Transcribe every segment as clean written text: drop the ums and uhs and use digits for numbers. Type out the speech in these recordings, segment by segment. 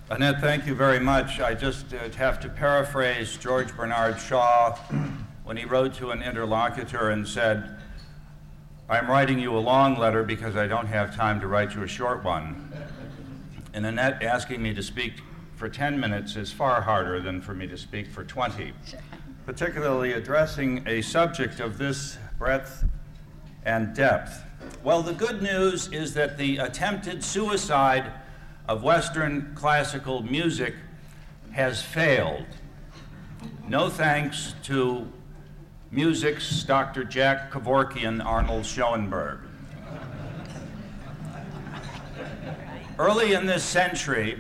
Annette, thank you very much. I just have to paraphrase George Bernard Shaw when he wrote to an interlocutor and said, "I'm writing you a long letter because I don't have time to write you a short one." And Annette asking me to speak for 10 minutes is far harder than for me to speak for 20, particularly addressing a subject of this breadth and depth. Well, the good news is that the attempted suicide of Western classical music has failed. No thanks to music's Dr. Jack Kevorkian Arnold Schoenberg. Early in this century,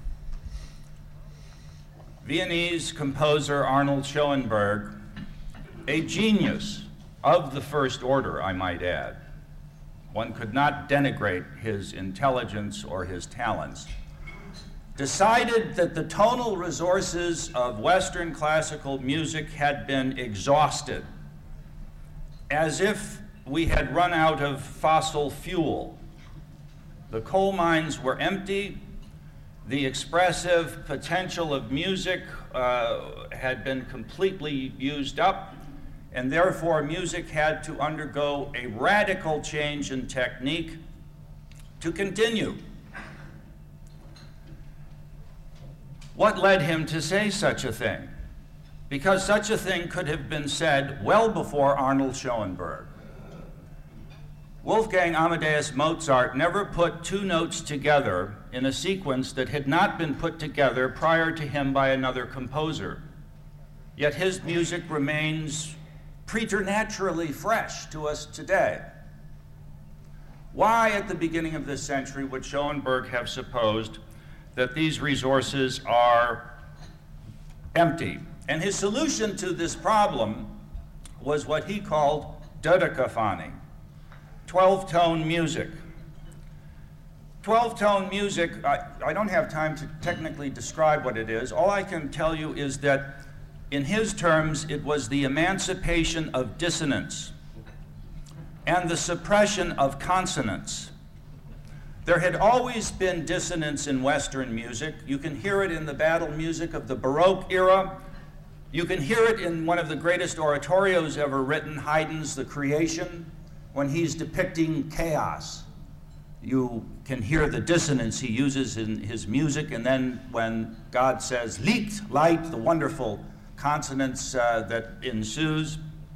Viennese composer Arnold Schoenberg, a genius of the first order, I might add, one could not denigrate his intelligence or his talents, decided that the tonal resources of Western classical music had been exhausted, as if we had run out of fossil fuel. The coal mines were empty, the expressive potential of music had been completely used up, and therefore music had to undergo a radical change in technique to continue. What led him to say such a thing? Because such a thing could have been said well before Arnold Schoenberg. Wolfgang Amadeus Mozart never put two notes together in a sequence that had not been put together prior to him by another composer. Yet his music remains preternaturally fresh to us today. Why, at the beginning of this century, would Schoenberg have supposed that these resources are empty? And his solution to this problem was what he called dodecaphony, 12-tone music. 12-tone music, I don't have time to technically describe what it is. All I can tell you is that in his terms, it was the emancipation of dissonance and the suppression of consonance. There had always been dissonance in Western music. You can hear it in the battle music of the Baroque era. You can hear it in one of the greatest oratorios ever written, Haydn's The Creation, when he's depicting chaos. You can hear the dissonance he uses in his music, and then when God says, Licht, light, the wonderful consonance that ensues.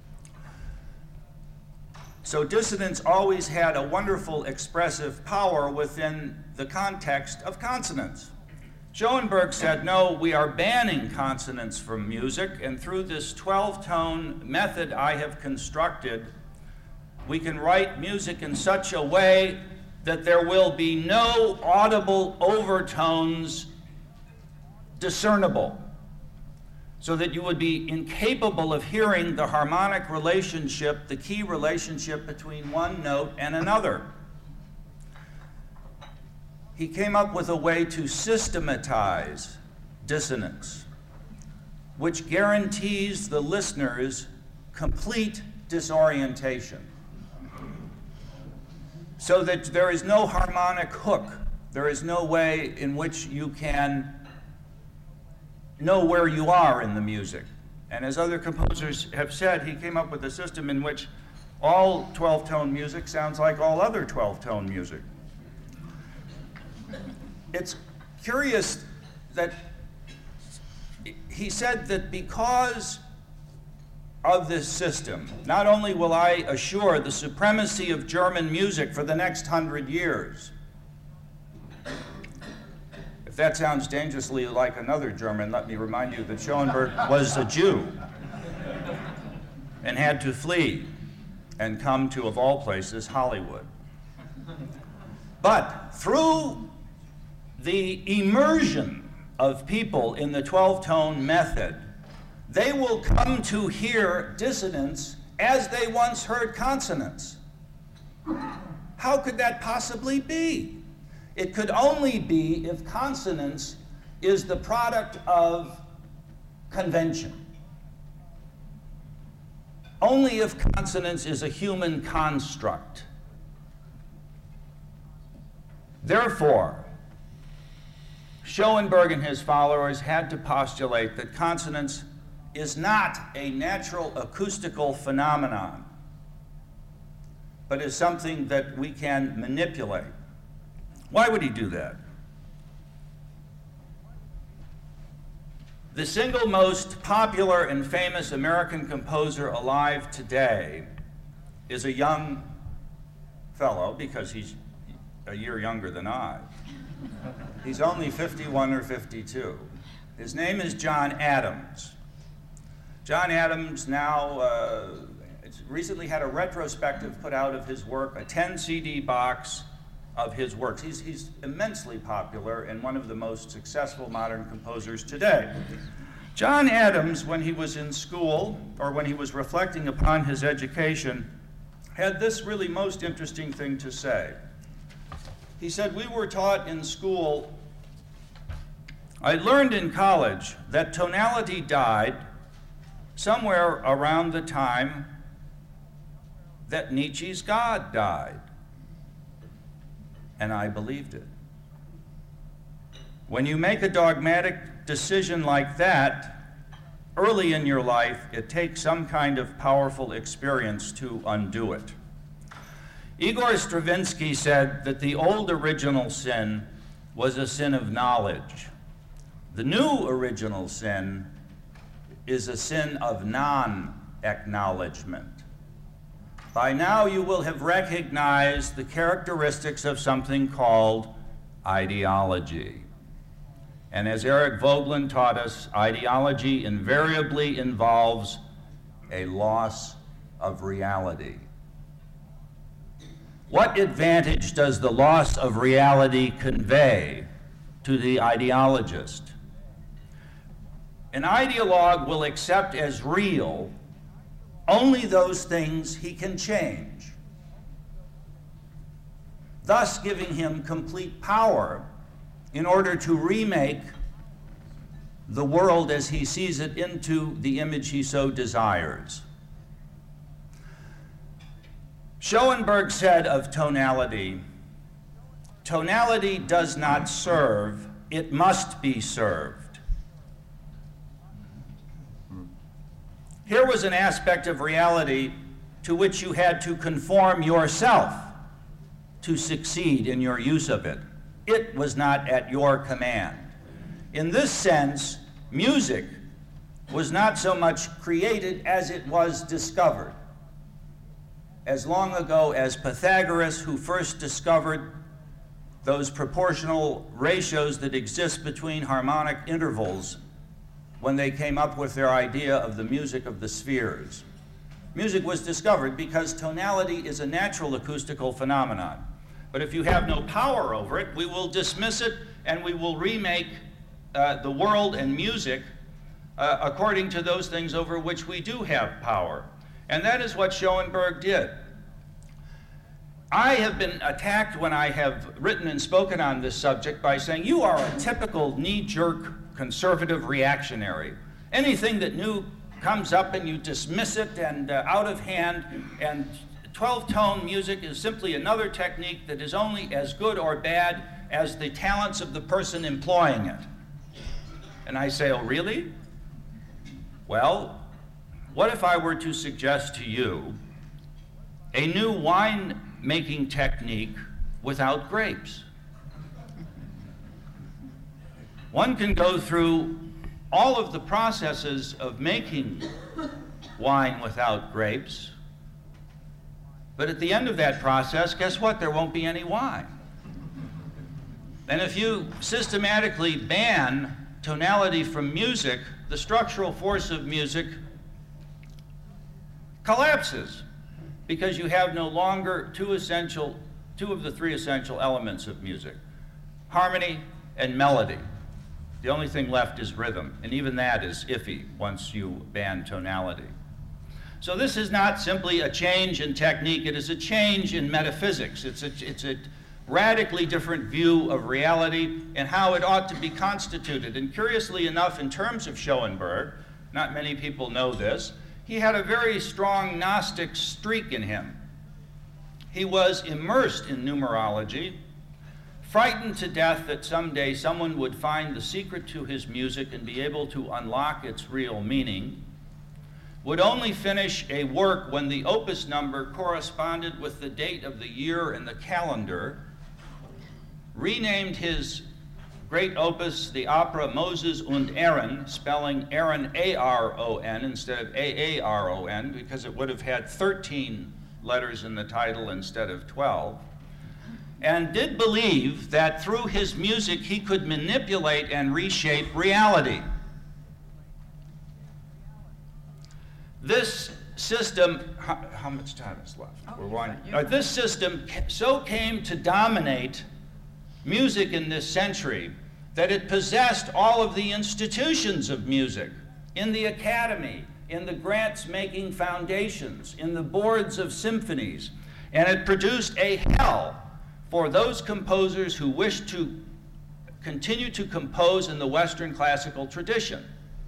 So dissonance always had a wonderful expressive power within the context of consonance. Schoenberg said, no, we are banning consonance from music, and through this 12-tone method I have constructed, we can write music in such a way that there will be no audible overtones discernible, so that you would be incapable of hearing the harmonic relationship, the key relationship between one note and another. He came up with a way to systematize dissonance, which guarantees the listeners complete disorientation, so that there is no harmonic hook. There is no way in which you can know where you are in the music. And as other composers have said, he came up with a system in which all 12-tone music sounds like all other 12-tone music. It's curious that he said that because of this system, not only will I assure the supremacy of German music for the next 100 years, if that sounds dangerously like another German, let me remind you that Schoenberg was a Jew and had to flee and come to, of all places, Hollywood. But through the immersion of people in the 12-tone method, they will come to hear dissonance as they once heard consonance. How could that possibly be? It could only be if consonance is the product of convention. Only if consonance is a human construct. Therefore, Schoenberg and his followers had to postulate that consonance is not a natural acoustical phenomenon, but is something that we can manipulate. Why would he do that? The single most popular and famous American composer alive today is a young fellow, because he's a year younger than I. He's only 51 or 52. His name is John Adams. John Adams now recently had a retrospective put out of his work, a 10 CD box of his works. He's immensely popular and one of the most successful modern composers today. John Adams, when he was in school, or when he was reflecting upon his education, had this really most interesting thing to say. He said, "We were taught in school, I learned in college that tonality died somewhere around the time that Nietzsche's God died. And I believed it." When you make a dogmatic decision like that, early in your life, it takes some kind of powerful experience to undo it. Igor Stravinsky said that the old original sin was a sin of knowledge. The new original sin is a sin of non-acknowledgement. By now you will have recognized the characteristics of something called ideology. And as Eric Voegelin taught us, ideology invariably involves a loss of reality. What advantage does the loss of reality convey to the ideologist? An ideologue will accept as real only those things he can change, thus giving him complete power in order to remake the world as he sees it into the image he so desires. Schoenberg said of tonality, "Tonality does not serve, it must be served." Here was an aspect of reality to which you had to conform yourself to succeed in your use of it. It was not at your command. In this sense, music was not so much created as it was discovered. As long ago as Pythagoras, who first discovered those proportional ratios that exist between harmonic intervals, when they came up with their idea of the music of the spheres. Music was discovered because tonality is a natural acoustical phenomenon. But if you have no power over it, we will dismiss it and we will remake the world and music according to those things over which we do have power. And that is what Schoenberg did. I have been attacked when I have written and spoken on this subject by saying, you are a typical knee-jerk conservative reactionary. Anything that new comes up and you dismiss it and out of hand, and 12-tone music is simply another technique that is only as good or bad as the talents of the person employing it. And I say, oh, really? Well, what if I were to suggest to you a new wine-making technique without grapes? One can go through all of the processes of making wine without grapes, but at the end of that process, guess what? There won't be any wine. And if you systematically ban tonality from music, the structural force of music collapses, because you have no longer two of the three essential elements of music: harmony and melody. The only thing left is rhythm, and even that is iffy once you ban tonality. So this is not simply a change in technique, it is a change in metaphysics. It's a radically different view of reality and how it ought to be constituted. And curiously enough, in terms of Schoenberg, not many people know this, he had a very strong Gnostic streak in him. He was immersed in numerology, frightened to death that someday someone would find the secret to his music and be able to unlock its real meaning, would only finish a work when the opus number corresponded with the date of the year in the calendar, renamed his great opus the opera Moses und Aaron, spelling Aaron A-R-O-N instead of A-A-R-O-N, because it would have had 13 letters in the title instead of 12, and did believe that through his music he could manipulate and reshape reality. This system, how much time is left? This system so came to dominate music in this century that it possessed all of the institutions of music in the academy, in the grants-making foundations, in the boards of symphonies, and it produced a hell for those composers who wished to continue to compose in the Western classical tradition.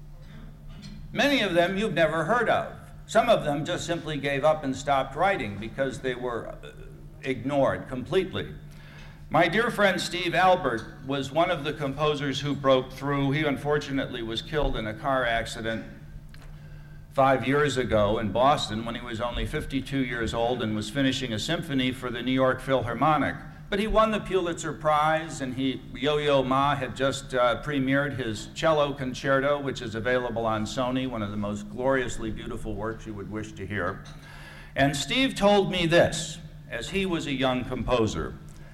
Many of them you've never heard of. Some of them just simply gave up and stopped writing because they were ignored completely. My dear friend Steve Albert was one of the composers who broke through. He unfortunately was killed in a car accident 5 years ago in Boston when he was only 52 years old and was finishing a symphony for the New York Philharmonic. But he won the Pulitzer Prize, and Yo-Yo Ma had just premiered his cello concerto, which is available on Sony, one of the most gloriously beautiful works you would wish to hear. And Steve told me this, as he was a young composer,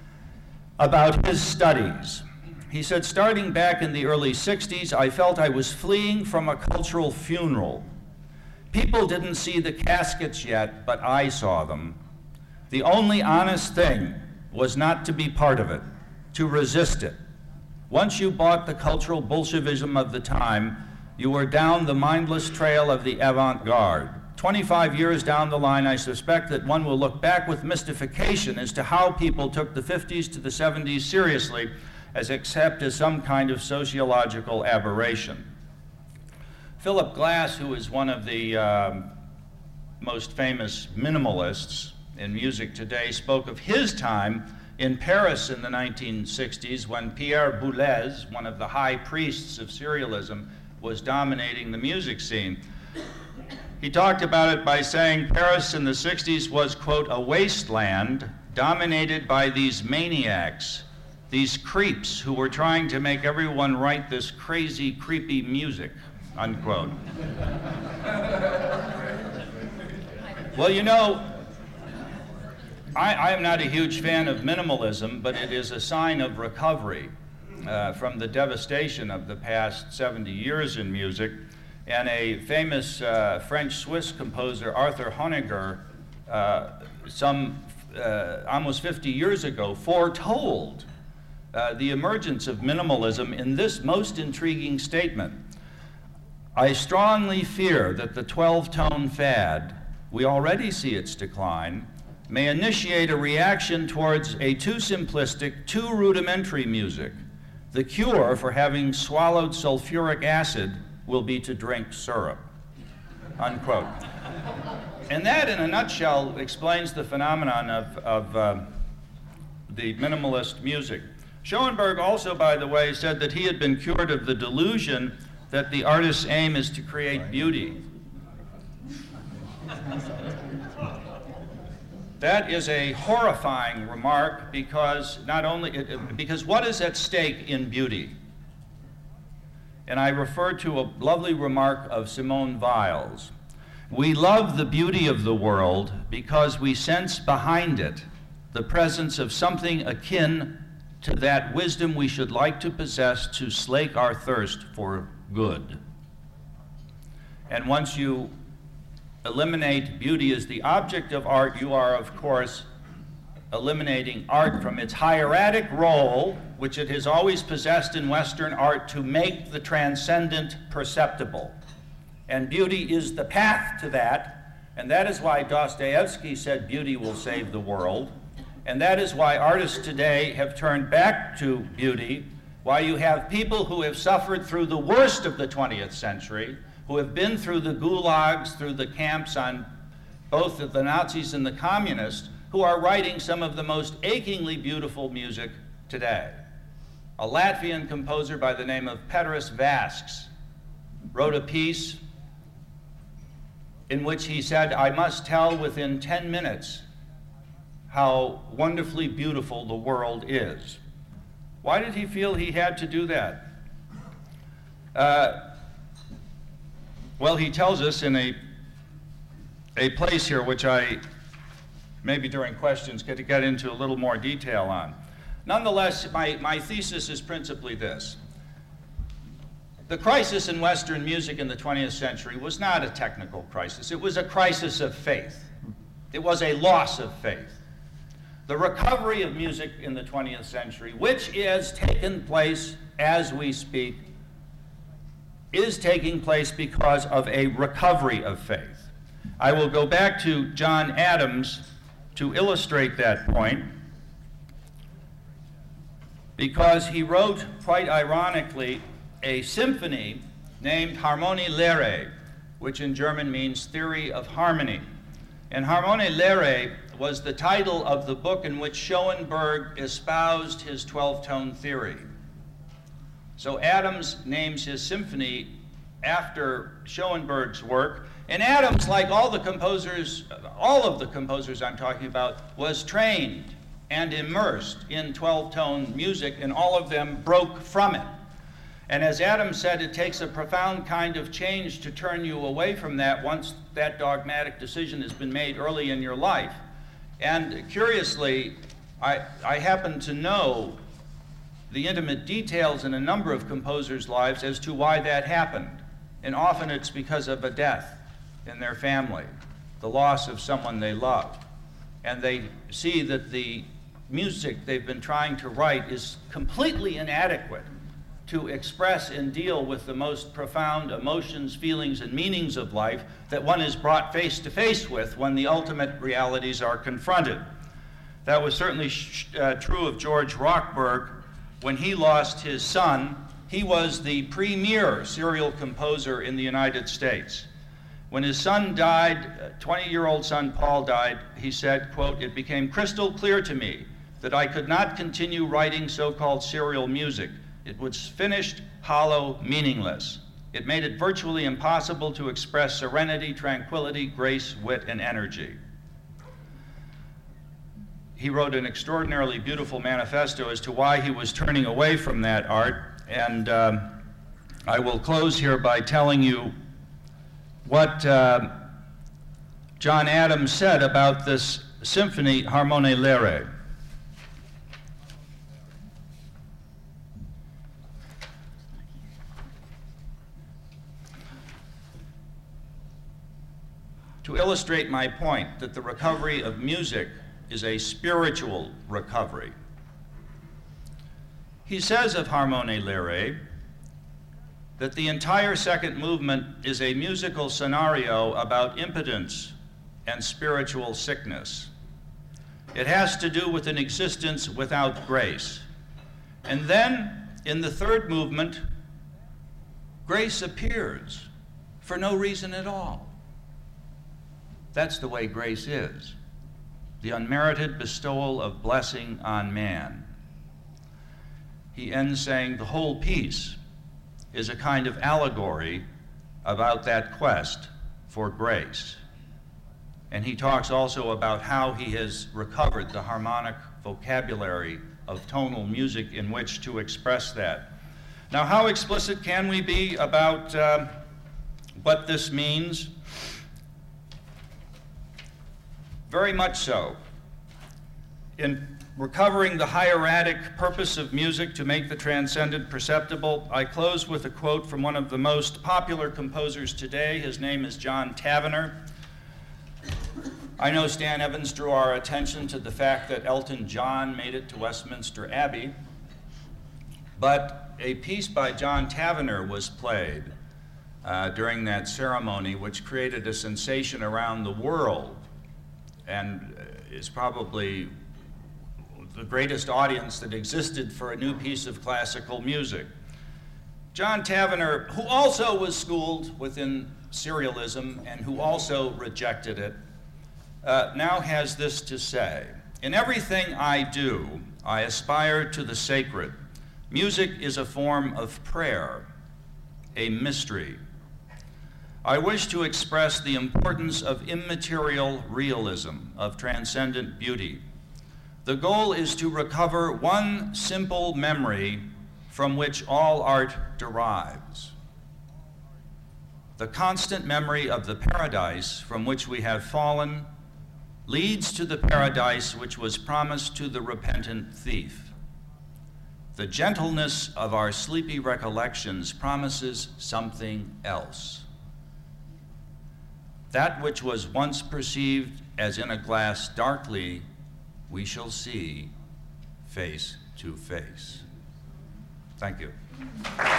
about his studies. He said, starting back in the early 60s, I felt I was fleeing from a cultural funeral. People didn't see the caskets yet, but I saw them. The only honest thing was not to be part of it, to resist it. Once you bought the cultural Bolshevism of the time, you were down the mindless trail of the avant-garde. 25 years down the line, I suspect that one will look back with mystification as to how people took the 50s to the 70s seriously, except as some kind of sociological aberration. Philip Glass, who is one of the most famous minimalists in music today, spoke of his time in Paris in the 1960s when Pierre Boulez, one of the high priests of serialism, was dominating the music scene. He talked about it by saying Paris in the 60s was, quote, a wasteland dominated by these maniacs, these creeps who were trying to make everyone write this crazy, creepy music, unquote. Well, you know, I am not a huge fan of minimalism, but it is a sign of recovery from the devastation of the past 70 years in music. And a famous French-Swiss composer, Arthur Honegger, almost 50 years ago, foretold the emergence of minimalism in this most intriguing statement. I strongly fear that the 12-tone fad, we already see its decline, may initiate a reaction towards a too simplistic, too rudimentary music. The cure for having swallowed sulfuric acid will be to drink syrup, unquote. And that, in a nutshell, explains the phenomenon of the minimalist music. Schoenberg also, by the way, said that he had been cured of the delusion that the artist's aim is to create beauty. That is a horrifying remark because because what is at stake in beauty? And I refer to a lovely remark of Simone Weil's. We love the beauty of the world because we sense behind it the presence of something akin to that wisdom we should like to possess to slake our thirst for good. And once you eliminate beauty as the object of art, you are, of course, eliminating art from its hieratic role, which it has always possessed in Western art, to make the transcendent perceptible. And beauty is the path to that, and that is why Dostoevsky said beauty will save the world, and that is why artists today have turned back to beauty, why you have people who have suffered through the worst of the 20th century, who have been through the gulags, through the camps on both the Nazis and the communists, who are writing some of the most achingly beautiful music today. A Latvian composer by the name of Petras Vasks wrote a piece in which he said, "I must tell within 10 minutes how wonderfully beautiful the world is." Why did he feel he had to do that? Well, he tells us in a place here which I maybe during questions get to get into a little more detail on. Nonetheless, my thesis is principally this. The crisis in Western music in the 20th century was not a technical crisis. It was a crisis of faith. It was a loss of faith. The recovery of music in the 20th century, which has taken place as we speak, is taking place because of a recovery of faith. I will go back to John Adams to illustrate that point, because he wrote, quite ironically, a symphony named Harmonie Lehre, which in German means Theory of Harmony. And Harmonie Lehre was the title of the book in which Schoenberg espoused his 12-tone theory. So Adams names his symphony after Schoenberg's work, and Adams, like all of the composers I'm talking about, was trained and immersed in 12-tone music, and all of them broke from it. And as Adams said, it takes a profound kind of change to turn you away from that once that dogmatic decision has been made early in your life. And curiously, I happen to know the intimate details in a number of composers' lives as to why that happened. And often it's because of a death in their family, the loss of someone they love. And they see that the music they've been trying to write is completely inadequate to express and deal with the most profound emotions, feelings, and meanings of life that one is brought face to face with when the ultimate realities are confronted. That was certainly true of George Rochberg when he lost his son. He was the premier serial composer in the United States. When his son died, 20-year-old son Paul died, he said, quote, "It became crystal clear to me that I could not continue writing so-called serial music. It was finished, hollow, meaningless. It made it virtually impossible to express serenity, tranquility, grace, wit, and energy." He wrote an extraordinarily beautiful manifesto as to why he was turning away from that art, and I will close here by telling you what John Adams said about this symphony, Harmonie Lehre. To illustrate my point that the recovery of music is a spiritual recovery, he says of Harmonie Lehre that the entire second movement is a musical scenario about impotence and spiritual sickness. It has to do with an existence without grace. And then, in the third movement, grace appears for no reason at all. That's the way grace is, the unmerited bestowal of blessing on man. He ends saying the whole piece is a kind of allegory about that quest for grace. And he talks also about how he has recovered the harmonic vocabulary of tonal music in which to express that. Now, how explicit can we be about what this means? Very much so. In recovering the hieratic purpose of music to make the transcendent perceptible, I close with a quote from one of the most popular composers today. His name is John Tavener. I know Stan Evans drew our attention to the fact that Elton John made it to Westminster Abbey, but a piece by John Tavener was played during that ceremony, which created a sensation around the world and is probably the greatest audience that existed for a new piece of classical music. John Tavener, who also was schooled within serialism and who also rejected it, now has this to say: "In everything I do, I aspire to the sacred. Music is a form of prayer, a mystery. I wish to express the importance of immaterial realism, of transcendent beauty. The goal is to recover one simple memory from which all art derives. The constant memory of the paradise from which we have fallen leads to the paradise which was promised to the repentant thief. The gentleness of our sleepy recollections promises something else. That which was once perceived as in a glass darkly, we shall see face to face. Thank you.